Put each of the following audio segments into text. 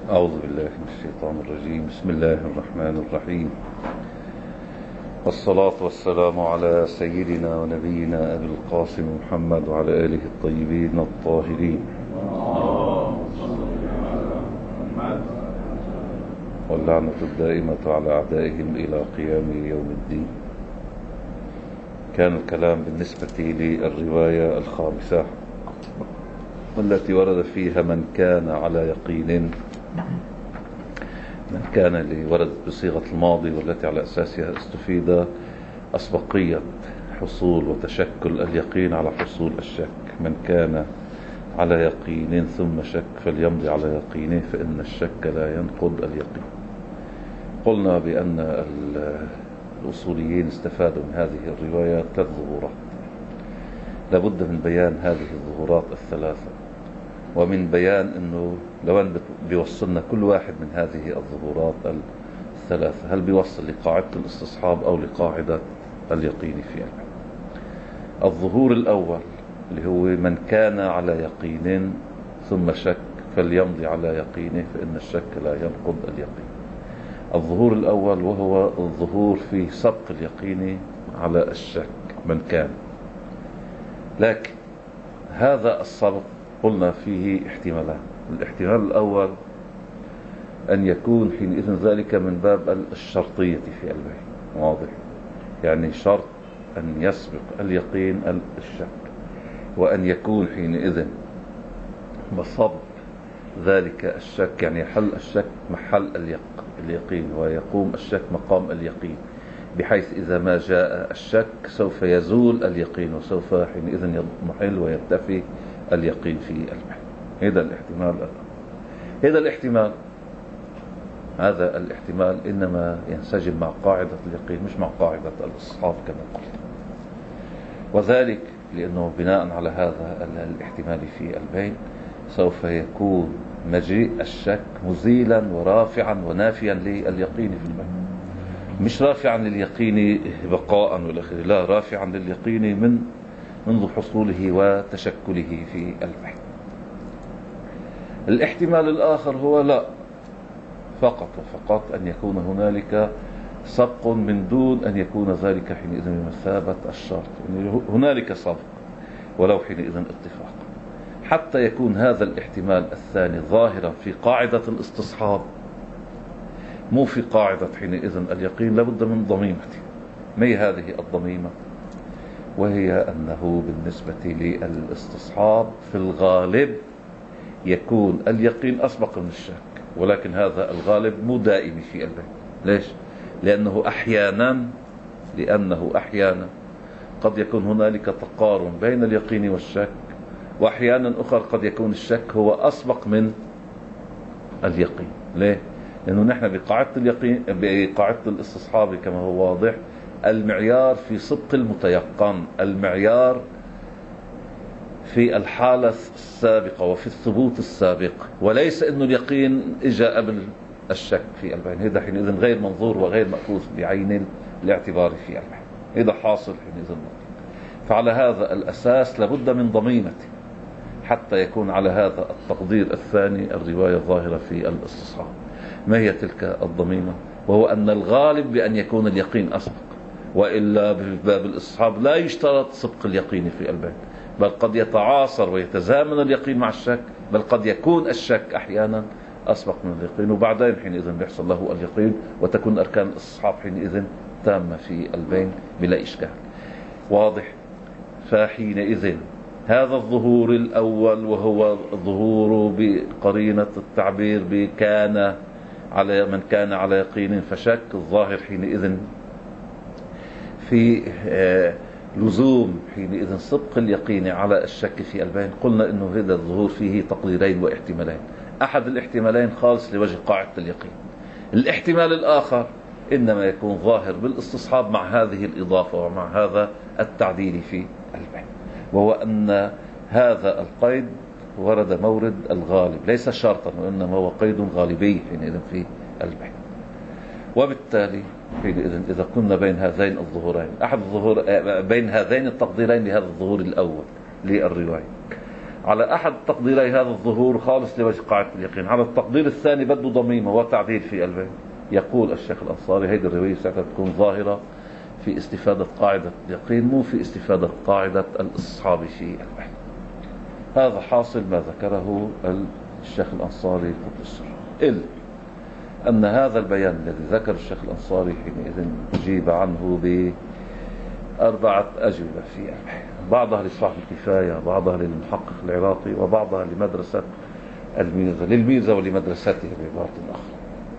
أعوذ بالله من الشيطان الرجيم. بسم الله الرحمن الرحيم، والصلاة والسلام على سيدنا ونبينا أبي القاسم محمد وعلى آله الطيبين الطاهرين، واللعنة الدائمة على أعدائهم إلى قيام يوم الدين. كان الكلام بالنسبة للرواية الخامسة والتي ورد فيها من كان على يقين، من كان اللي وردت بصيغة الماضي والتي على أساسها استفيد أسبقية حصول وتشكل اليقين على حصول الشك. من كان على يقين ثم شك فليمضي على يقينه فإن الشك لا ينقض اليقين. قلنا بأن الأصوليين استفادوا من هذه الرواية 3 ظهورات، لابد من بيان هذه الظهورات الثلاثة، ومن بيان أنه لو أن بيوصلنا كل واحد من هذه الظهورات الثلاثة، هل بيوصل لقاعدة الاستصحاب أو لقاعدة اليقين في علم. الظهور الأول اللي هو من كان على يقين ثم شك فليمضي على يقينه فإن الشك لا ينقض اليقين. الظهور الأول وهو الظهور في سبق اليقين على الشك من كان، لكن هذا السبق قلنا فيه احتمالان. الاحتمال الأول أن يكون حينئذ ذلك من باب الشرطية في البيع، واضح، يعني شرط أن يسبق اليقين الشك، وأن يكون حينئذ مصب ذلك الشك، يعني يحل الشك محل اليقين ويقوم الشك مقام اليقين، بحيث إذا ما جاء الشك سوف يزول اليقين وسوف حينئذ يضمحل ويرتفي اليقين في البحث. هذا الاحتمال. هذا الاحتمال إنما ينسجم مع قاعدة اليقين مش مع قاعدة الاستصحاب كما قلت، وذلك لأنه بناء على هذا الاحتمال في البين سوف يكون مجيء الشك مزيلا ورافعا ونافيا لليقين في البين، مش رافعا لليقين بقاء والآخر، لا، رافعا لليقين منذ حصوله وتشكله في البحث. الاحتمال الآخر هو لا، فقط وفقط أن يكون هنالك سبق من دون أن يكون ذلك حينئذ بمثابة الشرط، يعني هنالك سبق ولو حينئذ اتفاق. حتى يكون هذا الاحتمال الثاني ظاهرا في قاعدة الاستصحاب مو في قاعدة حينئذ اليقين، لابد من ضميمة. ما هي هذه الضميمة؟ وهي أنه بالنسبة للاستصحاب في الغالب يكون اليقين أسبق من الشك، ولكن هذا الغالب مو دائم في البين. ليش؟ لأنه أحيانا قد يكون هنالك تقارن بين اليقين والشك، وأحيانا أخرى قد يكون الشك هو أسبق من اليقين. ليه؟ لأنه نحن بقاعدة اليقين، بقاعدة الاستصحاب كما هو واضح، المعيار في صدق المتيقن، المعيار في الحالة السابقة وفي الثبوت السابق، وليس أنه اليقين إجا قبل الشك في البين. هذا حينئذ غير منظور وغير مأخوذ بعين الاعتبار في البين، هذا حاصل حينئذ. فعلى هذا الأساس لابد من ضميمة حتى يكون على هذا التقدير الثاني الرواية الظاهرة في الاستصحاب. ما هي تلك الضميمة؟ وهو أن الغالب بأن يكون اليقين أسبق، وإلا بباب الاستصحاب لا يشترط سبق اليقين في البين، بل قد يتعاصر ويتزامن اليقين مع الشك، بل قد يكون الشك أحيانا أسبق من اليقين، وبعدين حينئذ بيحصل له اليقين وتكون أركان الاستصحاب حينئذ تامة في البين بلا إشكال، واضح. فحينئذ هذا الظهور الأول وهو الظهور بقرينة التعبير بكان على من كان على يقين فشك، الظاهر حينئذ في لزوم حينئذ سبق اليقين على الشك في البين. قلنا إنه هذا الظهور فيه تقديرين واحتمالين، أحد الاحتمالين خالص لوجه قاعدة اليقين، الاحتمال الآخر إنما يكون ظاهر بالاستصحاب مع هذه الإضافة ومع هذا التعديل في البين، وهو أن هذا القيد ورد مورد الغالب ليس شرطا، وإنما هو قيد غالبي حينئذ في البين. وبالتالي حينئذ إذا كنا بين هذين الظهورين، أحد الظهور بين هذين التقديرين لهذا الظهور الأول للرواية، على أحد تقديري هذا الظهور خالص لوجه قاعدة اليقين. على التقدير الثاني بده ضميمة وتعديل في قلبه. يقول الشيخ الأنصاري هيدي الرواية ساعتها تكون ظاهرة في استفادة قاعدة اليقين، مو في استفادة قاعدة الاستصحاب في قلبه. هذا حاصل ما ذكره الشيخ الأنصاري قدس السر، إلا أن هذا البيان الذي ذكر الشيخ الأنصاري حينئذ أجيب عنه بأربعة أجوبة في قلبه، بعضها لصاحب الكفاية، بعضها للمحقق العراقي، وبعضها لمدرسة الميرزا، للميرزا ولمدرسته بعبارة أخرى.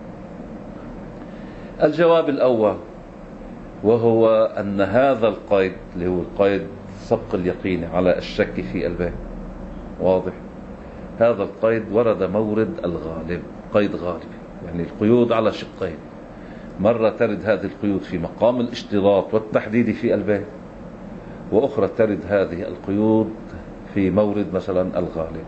الجواب الأول وهو أن هذا القيد اللي هو القيد سبق اليقين على الشك في قلبه، واضح، هذا القيد ورد مورد الغالب، قيد غالب، يعني القيود على شقين. مرة ترد هذه القيود في مقام الاشتراط والتحديد في قلبه، وأخرى ترد هذه القيود في مورد مثلا الغالب.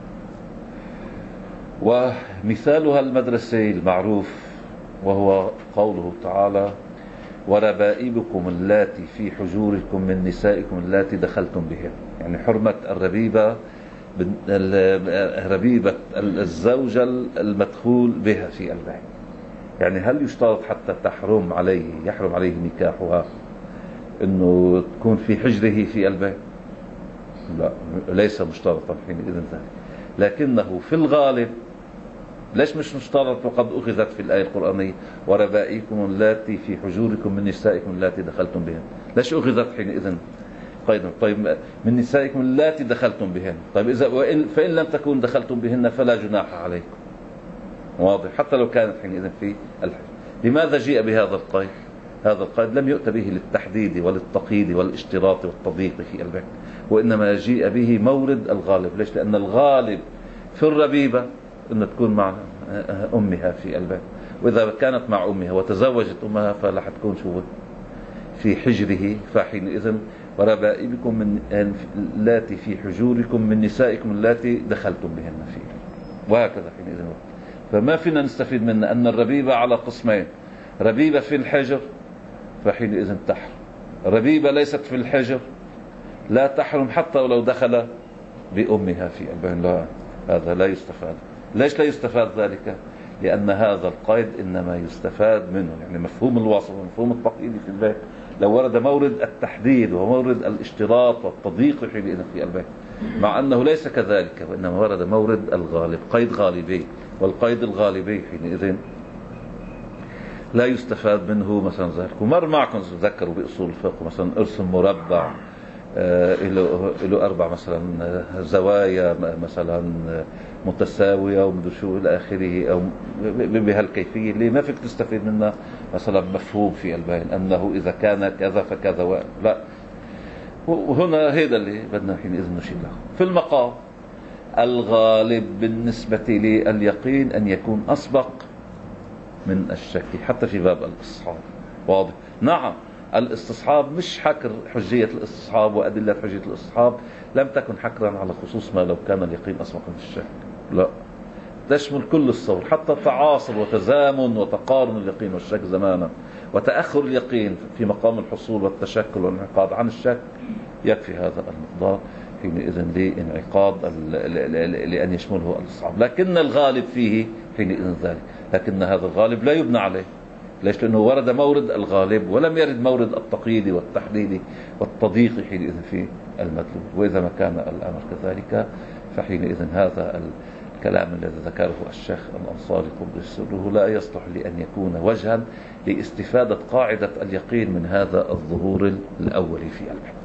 ومثالها المدرسي المعروف وهو قوله تعالى: وربائبكم اللاتي في حجوركم من نسائكم اللاتي دخلتم بهن، يعني حرمة الربيبة، ربيبة الزوجة المدخول بها في قلبه. يعني هل يشترط حتى يحرم عليه نكاحها انه تكون في حجره في قلبه؟ لا، ليس مشترطا حينئذ ذلك، لكنه في الغالب. ليش مش مشترط وقد أخذت في الآية القرآنية وربائكم اللاتي في حجوركم من نسائكم اللاتي دخلتم بهن؟ ليش أخذت حينئذ قيدا؟ طيب من نسائكم اللاتي دخلتم بهن، طيب إذا فإن لم تكون دخلتم بهن فلا جناح عليكم، واضح، حتى لو كانت حينئذ في الحج. لماذا جيء بهذا القيد؟ هذا القيد لم يؤت به للتحديد وللتقييد والاشتراط والتضييق في قلبه، وإنما جيء به مورد الغالب. ليش؟ لأن الغالب في الربيبة أن تكون مع أمها في قلبه، وإذا كانت مع أمها وتزوجت أمها فلا حتكون شو في حجره، فحينئذ وربائبكم من اللاتي في حجوركم من نسائكم اللاتي دخلتم بهن فيه، وهكذا حينئذ. فما فينا نستفيد منه أن الربيبة على قسمين: ربيبة في الحجر فحينئذ تحرم، ربيبة ليست في الحجر لا تحرم حتى ولو دخل بأمها في قلبه. لا، هذا لا يستفاد. ليش لا يستفاد ذلك؟ لأن هذا القيد إنما يستفاد منه، يعني مفهوم الوصف ومفهوم التقييد في البيت لو ورد مورد التحديد ومورد الاشتراط والتضييق حينئذ في البيت، مع أنه ليس كذلك، وإنما ورد مورد الغالب، قيد غالبي، والقيد الغالبي حينئذ لا يستفاد منه مثلا ذلك. ومر معكم تذكروا بأصول الفقه مثلا ارسم مربع له 4 مثلا زوايا مثلا متساوية ومدري شو إلى آخره، أو بهالكيفية اللي ما فيك تستفيد منها مثلا مفهوم في البين أنه إذا كان كذا فكذا لا. وهنا هذا اللي بدنا حينئذ نشير له. في المقام الغالب بالنسبة لليقين أن يكون أسبق من الشك حتى في باب الاستصحاب، واضح. نعم، الاستصحاب مش حكر حجية الاستصحاب وأدلة حجية الاستصحاب لم تكن حكرا على خصوص ما لو كان اليقين أسبق من الشك، لا، تشمل كل الصور، حتى تعاصر وتزامن وتقارن اليقين والشك زمانا، وتأخر اليقين في مقام الحصول والتشكل والانعقاد عن الشك، يكفي هذا المقدار حينئذ لانعقاد لأن يشمله الاستصحاب. لكن الغالب فيه حينئذ ذلك، لكن هذا الغالب لا يبنى عليه. ليش؟ لأنه ورد مورد الغالب ولم يرد مورد التقييد والتحديد والتضييق حينئذ في المدلول. وإذا ما كان الأمر كذلك فحينئذ هذا الكلام الذي ذكره الشيخ الأنصاري قدس سره لا يصلح لأن يكون وجها لاستفادة قاعدة اليقين من هذا الظهور الأولي في البحث.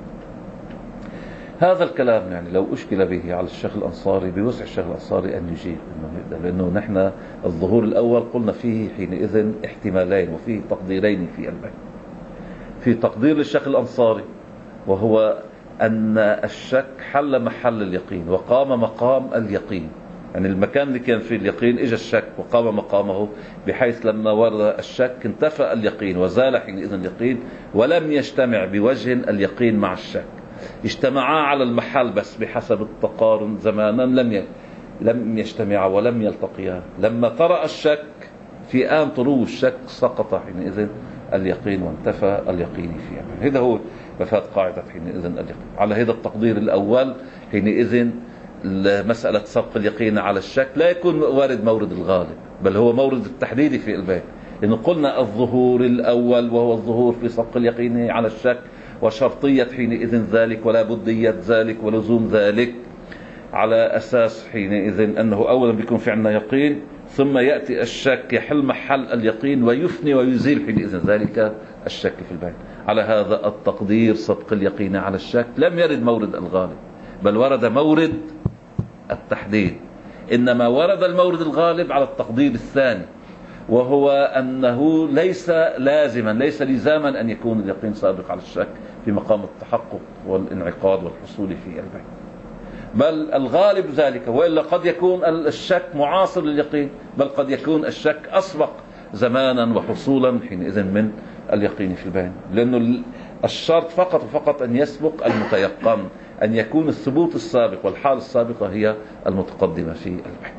هذا الكلام يعني لو أشكل به على الشيخ الأنصاري بوسع الشيخ الأنصاري أن يجيب، لأنه نحن الظهور الأول قلنا فيه حينئذ احتمالين وفيه تقديرين في البحث. في تقدير للشيخ الأنصاري وهو أن الشك حل محل اليقين وقام مقام اليقين، يعني المكان اللي كان فيه اليقين إجا الشك وقام مقامه، بحيث لما ورد الشك انتفى اليقين وزال حينئذ اليقين، ولم يجتمع بوجه اليقين مع الشك، اجتمعا على المحل بس بحسب التقارن زمانا لم يجتمعا ولم يلتقيا. لما طرأ الشك في آن طلوع الشك سقط حينئذ اليقين وانتفى اليقين فيه. هذا هو مفاد قاعدة حينئذ اليقين. على هذا التقدير الأول حينئذ مسألة سبق اليقين على الشك لا يكون وارد مورد الغالب، بل هو مورد التحديد في البيان. لأنه قلنا الظهور الأول وهو الظهور في سبق اليقين على الشك، وشرطية حينئذ ذلك ولا بدية ذلك ولزوم ذلك، على أساس حينئذ أنه أولا بيكون في عندنا يقين، ثم يأتي الشك يحل محل اليقين ويفني ويزيل حينئذ ذلك الشك في البيان. على هذا التقدير سبق اليقين على الشك لم يرد مورد الغالب، بل ورد مورد التحديد. إنما ورد المورد الغالب على التقدير الثاني، وهو أنه ليس لازما، ليس لزاما أن يكون اليقين سابق على الشك في مقام التحقق والانعقاد والحصول في البيان، بل الغالب ذلك. وإلا قد يكون الشك معاصر لليقين، بل قد يكون الشك أسبق زمانا وحصولا حينئذ من اليقين في البيان. لأنه الشرط فقط وفقط أن يسبق المتيقن، أن يكون الثبوت السابق والحال السابقة هي المتقدمة في البيان.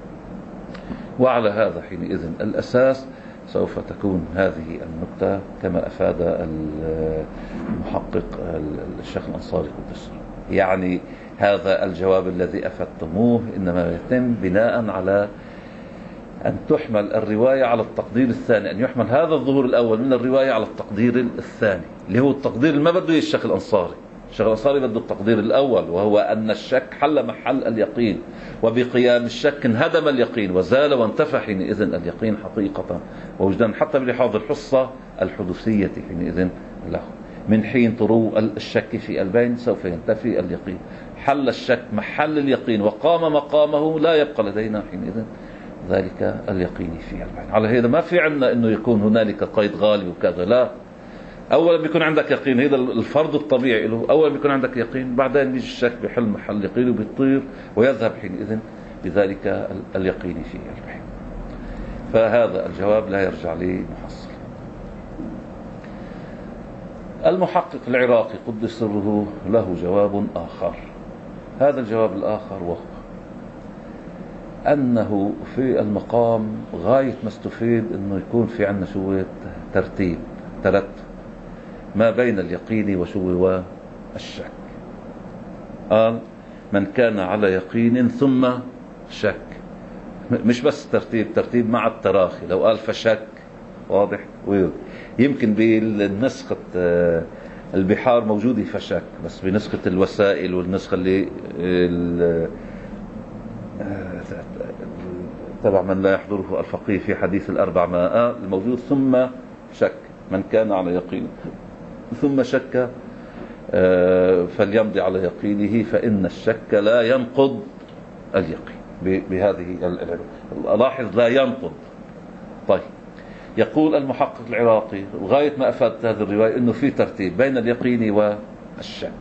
وعلى هذا حينئذ الأساس سوف تكون هذه النكتة كما أفاد المحقق الشيخ الأنصاري قدس. يعني هذا الجواب الذي أفدتموه إنما يتم بناء على أن تحمل الرواية على التقدير الثاني، أن يحمل هذا الظهور الأول من الرواية على التقدير الثاني، اللي هو التقدير اللي ما بده الشيخ الأنصاري. الشيخ الأنصاري بده التقدير الأول، وهو أن الشك حل محل اليقين، وبقيام الشك انهدم اليقين وزال وانتفى حينئذ اليقين حقيقة ووجدان، حتى بلحاظ الحصة الحدوثية حينئذ له. من حين طرو الشك في البين سوف ينتفي اليقين، حل الشك محل اليقين وقام مقامه، لا يبقى لدينا حينئذ ذلك اليقين في البين. على هذا ما في عندنا انه يكون هنالك قيد غالي وكذا، لا. اولا بيكون عندك يقين، هذا الفرض الطبيعي له. اولا بيكون عندك يقين، بعدين بيجي الشك بحل محل اليقين وبيطير ويذهب حينئذ بذلك اليقين في البين. فهذا الجواب لا يرجع لي محصل. المحقق العراقي قدس سره له جواب آخر. هذا الجواب الآخر وهو أنه في المقام غاية ما استفيد أنه يكون في عنا شوية ترتيب، ترتب ما بين اليقين وشو الشك. قال من كان على يقين ثم شك، مش بس ترتيب مع التراخي. لو قال فشك واضح، يمكن بالنسخة البحار موجودة فشك، بس بنسخة الوسائل والنسخة اللي تبع من لا يحضره الفقيه في حديث الأربع ماء الموجود ثم شك، من كان على يقين ثم شك فليمضي على يقينه فإن الشك لا ينقض اليقين. بهذه لاحظ لا ينقض. طيب، يقول المحقق العراقي غاية ما أفادت هذه الرواية أنه في ترتيب بين اليقين والشك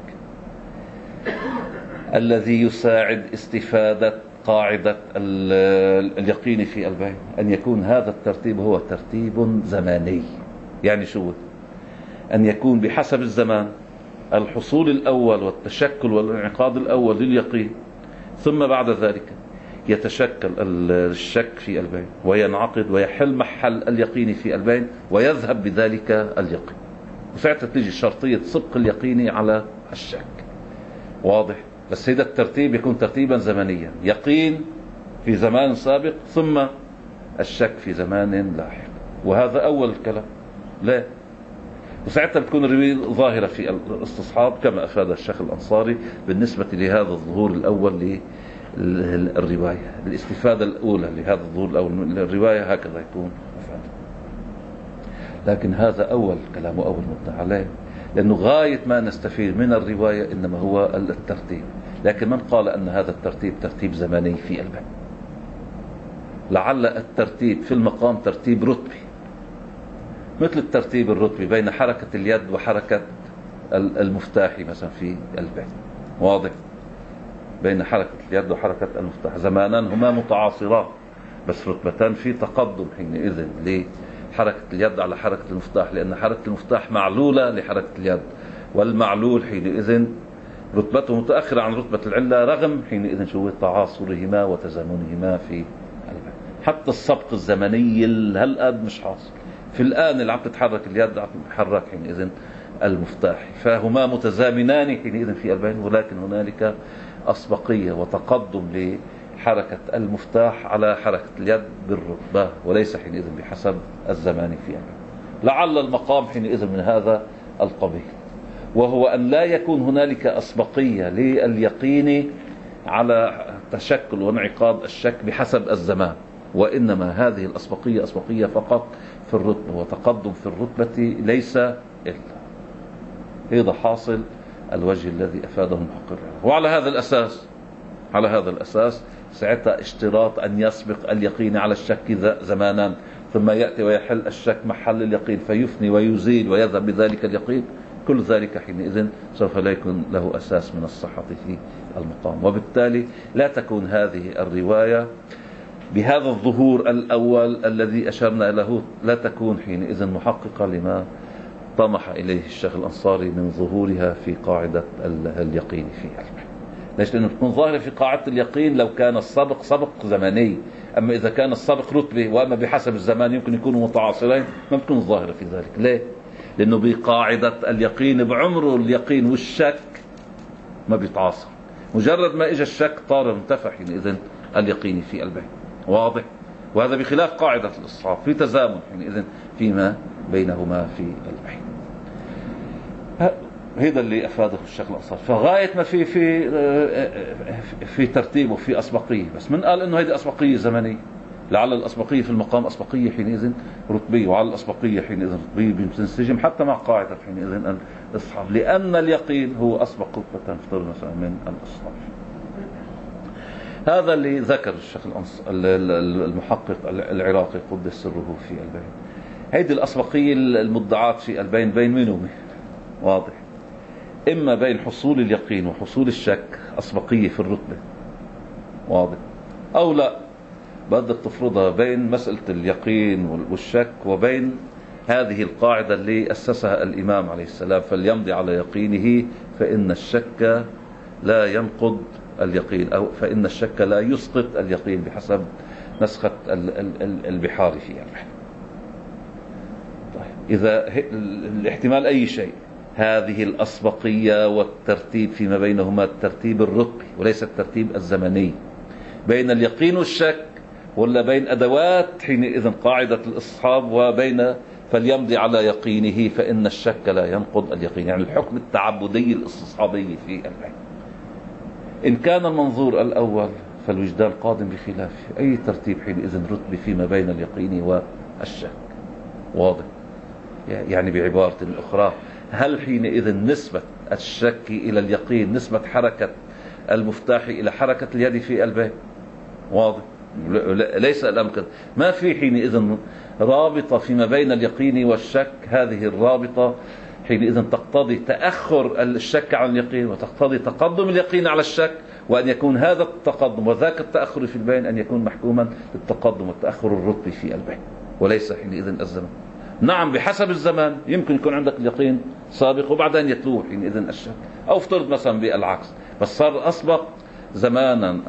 الذي يساعد استفادة قاعدة اليقين في البين، أن يكون هذا الترتيب هو ترتيب زماني. يعني شو؟ أن يكون بحسب الزمان الحصول الأول والتشكل والانعقاد الأول لليقين، ثم بعد ذلك يتشكل الشك في البين وينعقد ويحل محل اليقين في البين ويذهب بذلك اليقين، وساعتها تيجي شرطية سبق اليقين على الشك. واضح؟ بس هذا الترتيب يكون ترتيبا زمنيا، يقين في زمان سابق ثم الشك في زمان لاحق. وهذا أول الكلام. لا، وساعتها بتكون الرواية ظاهرة في الاستصحاب كما أفاد الشيخ الأنصاري بالنسبة لهذا الظهور الأول للرواية. الاستفادة الأولى لهذا الظهور الأول من الرواية هكذا يكون مفادة. لكن هذا أول كلام وأول مبنى عليه، لأنه غاية ما نستفيد من الرواية إنما هو الترتيب. لكن من قال أن هذا الترتيب ترتيب زمني في البين؟ لعل الترتيب في المقام ترتيب رتبي، مثل الترتيب الرتبي بين حركة اليد وحركة المفتاح مثلا في البين. واضح؟ بين حركة اليد وحركة المفتاح زمانا هما متعاصران، بس رتبتان في تقدم حينئذ لحركة اليد على حركة المفتاح، لأن حركة المفتاح معلولة لحركة اليد، والمعلول حينئذ رتبته متأخرة عن رتبة العلة رغم حينئذ شو تعاصرهما وتزامنهما في البين. حتى السبق الزمني هالقد مش حاصل. في الآن اللي عم تتحرك اليد عم تتحرك حينئذ المفتاح، فهما متزامنان حينئذ في البين، ولكن هنالك أسبقية وتقدم لحركة المفتاح على حركة اليد بالرتبة، وليس حينئذ بحسب الزمان فيها. لعل المقام حينئذ من هذا القبيل، وهو أن لا يكون هنالك أسبقية لليقين على تشكل وانعقاد الشك بحسب الزمان، وإنما هذه الأسبقية أسبقية فقط في الرتبة، وتقدم في الرتبة ليس إلا. هذا حاصل الوجه الذي أفاده المحقق. وعلى هذا الأساس ساعتها اشتراط أن يسبق اليقين على الشك زمانا، ثم يأتي ويحل الشك محل اليقين فيفني ويزيل ويذهب بذلك اليقين، كل ذلك حينئذ سوف لا يكون له أساس من الصحة في المقام، وبالتالي لا تكون هذه الرواية بهذا الظهور الأول الذي أشرنا له، لا تكون حينئذ محققة لما طمح إليه الشيخ الأنصاري من ظهورها في قاعدة اليقين فيها. ليش؟ لأنه تكون ظاهرة في قاعدة اليقين لو كان السبق سبق زمني، أما إذا كان السبق رتبة وأما بحسب الزمان يمكن يكونوا متعاصرين، ما بتكون ظاهرة في ذلك. ليه؟ لأنه بقاعدة اليقين بعمره اليقين والشك ما بيتعاصر، مجرد ما إجا الشك طار انتفى حينئذ اليقين في البين. واضح؟ وهذا بخلاف قاعدة الإصحاب في تزامن حينئذ فيما بينهما في البين. هذا اللي أفاده الشيخ الأنصاري، فغاية ما في ترتيبه في أسبقية، بس من قال إنه هذه أسبقية زمنية، لعل الأسبقية في المقام أسبقية حينئذ رتبية، وعلى الأسبقية حينئذ رتبية بتنسجم حتى مع قاعدة حينئذ الإصحاب، لأن اليقين هو أسبق رتبة افترض مثلا من الإصحاب. هذا اللي ذكر الشيخ المحقق العراقي قدس سره في البين. هذه الأسبقية المدعاة في البين بين مين ومين؟ واضح؟ إما بين حصول اليقين وحصول الشك أسبقية في الرتبة، واضح؟ أو لا، بدك تفرضها بين مسألة اليقين والشك وبين هذه القاعدة اللي أسسها الإمام عليه السلام: فليمضي على يقينه فإن الشك لا ينقض اليقين، أو فإن الشك لا يسقط اليقين بحسب نسخة البحار فيها. طيب، إذا الاحتمال أي شيء، هذه الأسبقية والترتيب فيما بينهما الترتيب الرتبي وليس الترتيب الزمني، بين اليقين والشك، ولا بين أدوات حينئذ قاعدة الإصحاب وبين فليمضي على يقينه فإن الشك لا ينقض اليقين، يعني الحكم التعبدي الاستصحابي في البين. إن كان المنظور الأول فالوجدان قادم بخلافه، أي ترتيب حينئذ رتبي فيما بين اليقين والشك. واضح؟ يعني بعبارة أخرى، هل حينئذ نسبة الشك إلى اليقين نسبة حركة المفتاح إلى حركة اليد في البين؟ واضح؟ ليس الأمر كذا. ما في حينئذ رابطة فيما بين اليقين والشك، هذه الرابطة حينئذ تقتضي تأخر الشك عن اليقين، وتقتضي تقدم اليقين على الشك، وأن يكون هذا التقدم وذاك التأخر في البين أن يكون محكوما بالتقدم والتأخر الرتبي في البين، وليس حينئذ الزمن. نعم، بحسب الزمان يمكن يكون عندك اليقين سابق وبعدين يتلوه حينئذ الشك، أو افترض مثلا بالعكس، بس صار أسبق زمانا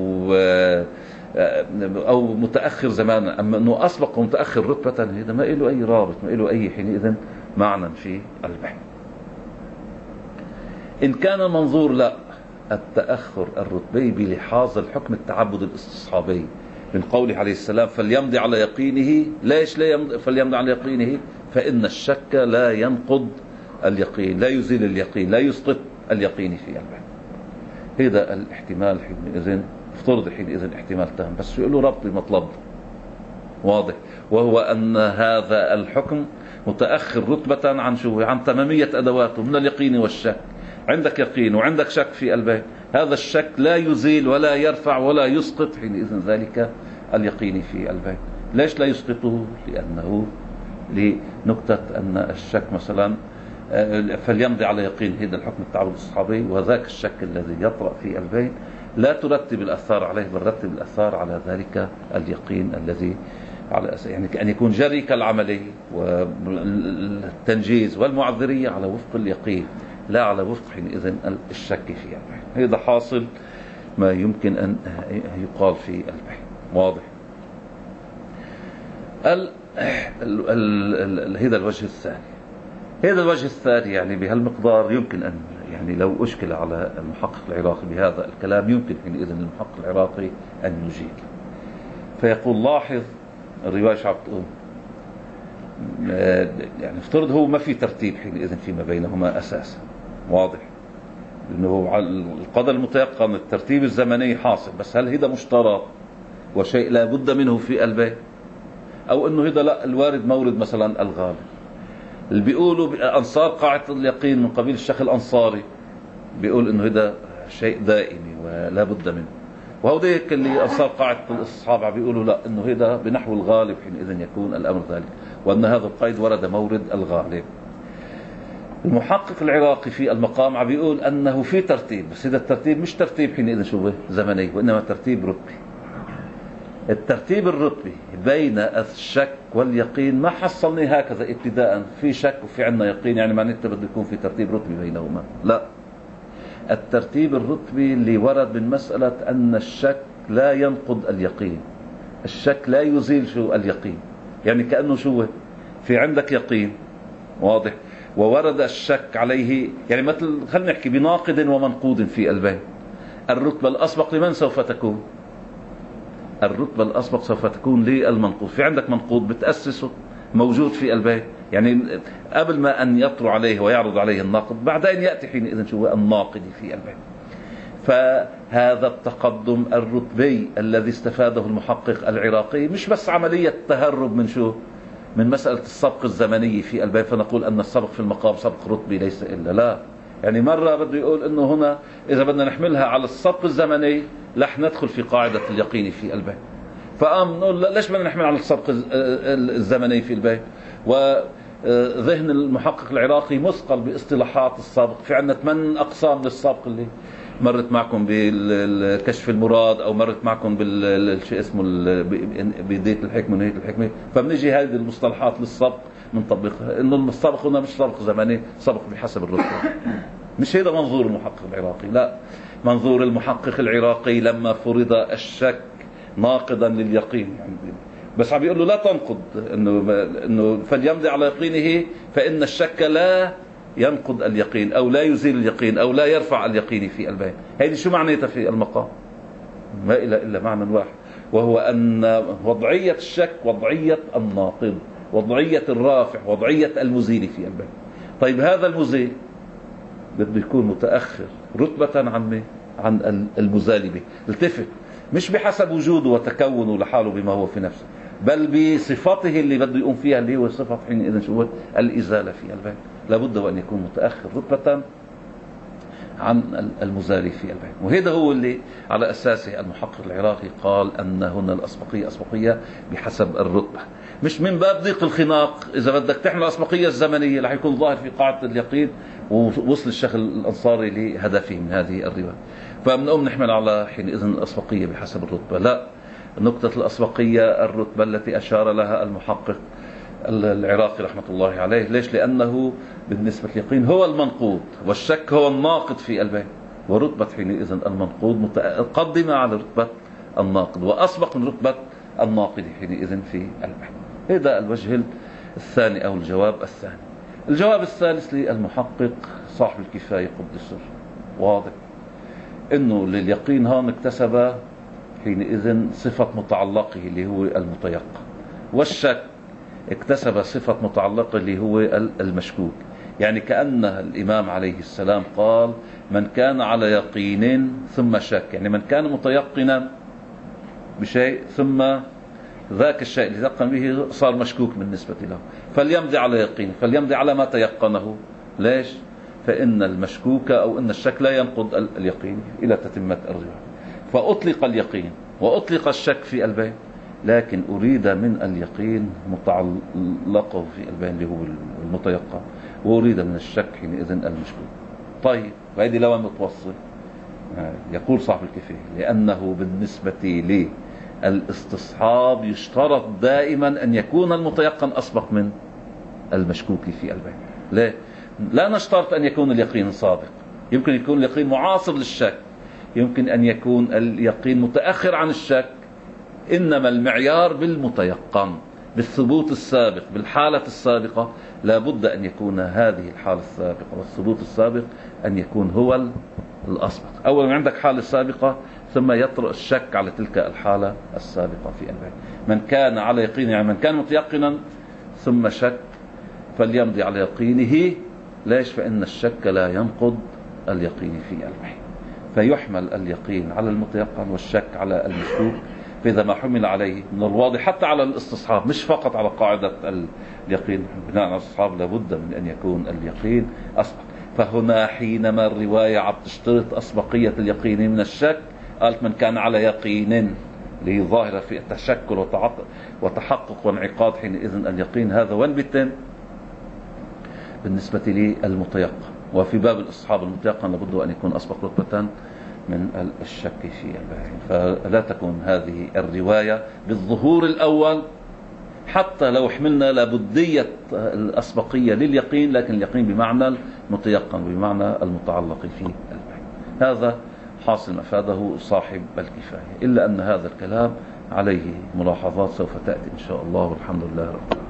أو متأخر زمانا، أما أنه أسبق ومتأخر رتبة هذا ما له أي رابط، ما له أي حينئذ معنى في البحث. إن كان المنظور لا، التأخر الرتبي بلحاظ الحكم التعبد الاستصحابي من قوله عليه السلام: فليمضي على يقينه. ليش فليمضي على يقينه؟ فإن الشك لا ينقض اليقين، لا يزيل اليقين، لا يسقط اليقين في البحث. هذا الاحتمال حينئذ افترض حينئذ احتمال تام، بس يقول له ربط المطلب. واضح؟ وهو أن هذا الحكم متأخر رتبة عن شو؟ عن تمامية أدواته من اليقين والشك. عندك يقين وعندك شك في البين، هذا الشك لا يزيل ولا يرفع ولا يسقط حينئذ ذلك اليقين في البين. ليش لا يسقطه؟ لأنه لنكتة أن الشك مثلا فليمضي على يقين، هذا الحكم التعبد الصحابي، وذاك الشك الذي يطرأ في البين لا ترتب الأثار عليه، بل رتب الأثار على ذلك اليقين الذي على يعني أن يكون جري كالعملي والتنجيز والمعذرية على وفق اليقين، لا على وفق حينئذ الشك فيها. هذا حاصل ما يمكن أن يقال في البحث. واضح؟ هذا الوجه الثاني. هذا الوجه الثاني يعني بهالمقدار يمكن أن يعني لو أشكل على المحقق العراقي بهذا الكلام يمكن حينئذ المحقق العراقي أن يجيب، فيقول لاحظ الرواية شو عم تقول، يعني افترض هو ما في ترتيب حينئذ فيما بينهما أساسا، واضح لأنه على القدر المتيقن الترتيب الزمني حاصل، بس هل هذا مشترط وشيء لا بد منه في البيت، أو أنه هذا لا الوارد مورد مثلا الغالب؟ اللي بيقولوا أنصار قاعدة اليقين من قبيل الشيخ الأنصاري بيقول أنه هذا شيء دائمي ولا بد منه، وهوديك اللي أنصار قاعدة الأصحاب بيقولوا لا أنه هذا بنحو الغالب حينئذ يكون الأمر ذلك، وأن هذا القيد ورد مورد الغالب. المحقق العراقي في المقام بيقول أنه في ترتيب، بس هذا الترتيب مش ترتيب حينئذ شو زمني، وإنما ترتيب رتبي. الترتيب الرتبي بين الشك واليقين ما حصلني هكذا ابتداء في شك وفي عنا يقين يعني معناته بده يكون في ترتيب رتبي بينهما، لا. الترتيب الرتبي اللي ورد من مسألة أن الشك لا ينقض اليقين، الشك لا يزيل شو اليقين، يعني كأنه شو في عندك يقين واضح وورد الشك عليه، يعني مثل خلينا نحكي بناقض ومنقوض في البين. الرتبة الأسبق لمن سوف تكون؟ الرتبة الأسبق سوف تكون للمنقوض، في عندك منقوض بتأسسه موجود في البين، يعني قبل ما أن يطرو عليه ويعرض عليه الناقض بعدين يأتي حينئذ شو الناقض في البين. فهذا التقدم الرتبي الذي استفاده المحقق العراقي مش بس عملية تهرب من شو من مسألة السبق الزمني في البين، فنقول أن السبق في المقام سبق رتبي ليس إلا، لا. يعني مرة بده يقول أنه هنا إذا بدنا نحملها على السبق الزمني رح ندخل في قاعدة اليقين في البين، فقام نقول ليش بدنا نحمل على السبق الزمني في البين؟ وذهن المحقق العراقي مثقل باصطلاحات السابق، في عندنا 8 أقسام للسابق اللي مرت معكم بالكشف المراد أو مرت معكم بالشيء اسمه بداية الحكمة ونهاية الحكمة، فبنجي هذه المصطلحات للسبق منطبقها انه السبق هنا مش سبق زمني، سبق بحسب الرتبة. مش هذا منظور المحقق العراقي، لا. منظور المحقق العراقي لما فرض الشك ناقضا لليقين يعني، بس عم بيقول له لا تنقض، انه فليمضي على يقينه فإن الشك لا ينقض اليقين أو لا يزيل اليقين أو لا يرفع اليقين في البين. هذه شو معنيتها في المقام؟ ما إلا معنى واحد، وهو أن وضعية الشك وضعية الناقض، وضعية الرافع وضعية المزيل في البين. طيب هذا المزيل بده يكون متأخر رتبة عن المزال به، التفت مش بحسب وجوده وتكونه لحاله بما هو في نفسه، بل بصفاته اللي بده يقوم فيها اللي هو صفة حينئذ شو الإزالة في البين، لابد وأن يكون متأخر رتبة عن المزال في البين. وهذا هو اللي على أساسه المحقق العراقي قال أن هنا الأسبقية أسبقية بحسب الرتبة، مش من باب ضيق الخناق. إذا بدك تحمل الأسبقية الزمنية رح يكون ظاهر في قاعدة اليقين ووصل الشيخ الأنصاري لهدفه من هذه الرواية، فبنقوم نحمل على حينئذ الأسبقية بحسب الرتبة. لا، نقطة الأسبقية الرتبة التي أشار لها المحقق العراقي رحمة الله عليه. ليش؟ لأنه بالنسبة لليقين هو المنقوض والشك هو الناقض في البين، ورتبة حينئذ المنقوض متقدمة على رتبة الناقض وأسبق من رتبة الناقض حينئذ في البين. هذا الوجه الثاني أو الجواب الثاني. الجواب الثالث للمحقق صاحب الكفاية قدس سره، واضح إنه لليقين هون اكتسب حينئذ صفة متعلقه اللي هو المتيقن، والشك اكتسب صفة متعلقه اللي هو المشكوك. يعني كأن الإمام عليه السلام قال من كان على يقين ثم شك، يعني من كان متيقنا بشيء ثم ذاك الشيء اللي تيقن به صار مشكوك بالنسبة له، فليمضي على يقين، فليمضي على ما تيقنه. ليش؟ فإن المشكوك أو إن الشك لا ينقض اليقين إلى تتمة الرواية. فأطلق اليقين وأطلق الشك في البين، لكن أريد من اليقين متعلقه في البين اللي هو المتيقن، وأريد من الشك حينئذ المشكوك. طيب وهذه لو متوصل يقول صاحب الكفاية لأنه بالنسبة للاستصحاب يشترط دائما أن يكون المتيقن أسبق من المشكوك في البين. ليه؟ لا نشترط أن يكون اليقين صادق، يمكن يكون اليقين معاصر للشك، يمكن أن يكون اليقين متأخر عن الشك، إنما المعيار بالمتيقن. بالثبوت السابق بالحالة السابقة، لا بد أن يكون هذه الحالة السابقة والثبوت السابق أن يكون هو الأسبق. أولا عندك حالة سابقة ثم يطرأ الشك على تلك الحالة السابقة في قلبه. من كان على يقين يعني من كان متيقنا ثم شك فليمضي على يقينه. ليش؟ فإن الشك لا ينقض اليقين في قلبه، فيحمل اليقين على المتيقن والشك على المشكوك. فإذا ما حمل عليه من الواضح حتى على الاستصحاب مش فقط على قاعدة اليقين، بناء على الاستصحاب لابد من أن يكون اليقين أسبق. فهنا حينما الرواية عم تشترط أسبقية اليقين من الشك قالت من كان على يقين اللي هي ظاهرة في التشكل وتحقق وانعقاد، حينئذ اليقين هذا وين بيتم بالنسبة للمتيقن. وفي باب الاستصحاب المتيقن لابد أن يكون أسبق رتبة من الشك في الباهين. فلا تكون هذه الرواية بالظهور الأول حتى لو حملنا لابدية الأسبقية لليقين، لكن اليقين بمعنى المتيقن بمعنى المتعلق في الباهين. هذا حاصل مفاده صاحب الكفاية، إلا أن هذا الكلام عليه ملاحظات سوف تأتي إن شاء الله، والحمد لله رب العالمين.